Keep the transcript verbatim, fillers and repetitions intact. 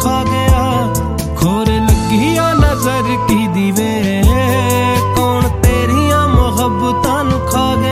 खा गया खोर लगी आ नजर की दीवे कौन तेरिया मोहब्बतां नू खा गया।